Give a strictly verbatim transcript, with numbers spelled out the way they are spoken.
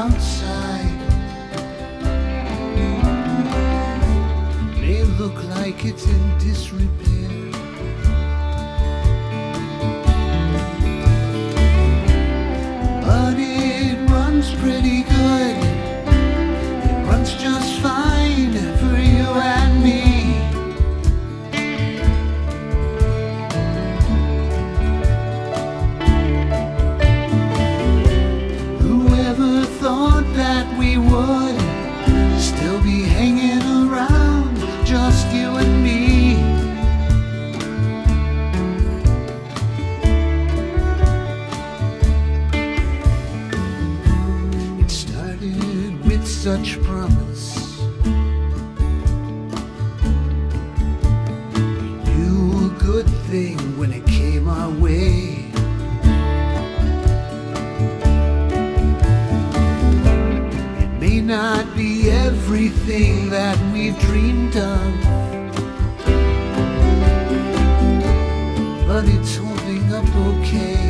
outside may look like it's in disrepair, but it runs pretty good. It runs just fine for you and me. Whoever thought that we would still be hanging around, just you and me? It started with such promise. We knew a good thing when it came our way. May not be everything that we've dreamed of, but it's holding up okay.